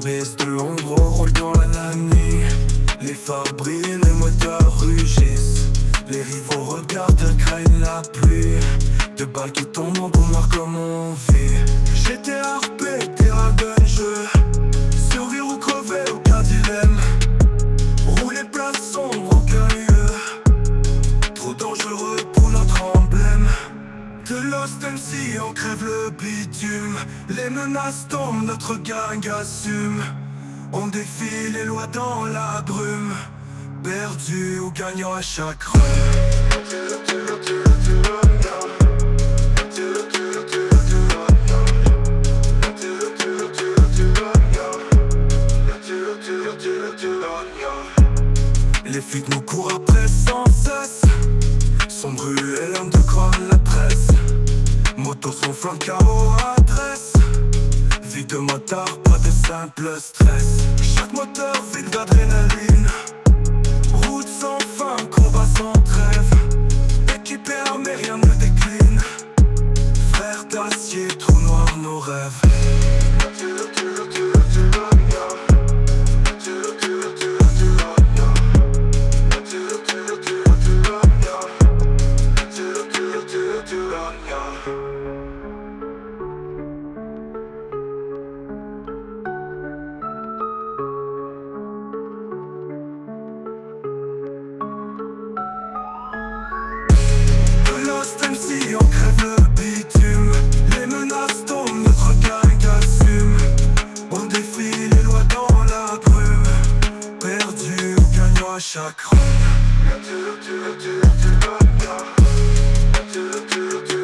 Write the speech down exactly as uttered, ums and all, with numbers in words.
baisse de l'ombre au rôle dans la nuit. Les phares brillent, les moteurs rugissent. Les rivaux regardent, craignent la pluie. De balles qui tombent en bout noir comme on vit. J'étais harpé, terrain de jeu. Survivre ou crever, aucun dilemme. Rouler place sombre, aucun lieu. Trop dangereux pour notre emblème. De Lost M C, on crève le bitume. Les menaces tombent, notre gang assume. On défie les lois dans la brume. Perdu ou gagnant à chaque rue. Les flics nous courent après sans cesse. Sombre et l'homme de comme la presse. Moto son flanc K O adresse. Vie de motard, pas de simple stress. Chaque moteur vide d'adrénaline. Route sans fin, combat sans trêve. Équipé, armé, rien ne décline. Frères d'acier, trou noir, nos rêves. M C, on crève le bitume. Les menaces tombent, notre gang assume. On défie les lois dans la brume. Perdu ou gagnant à chaque rue.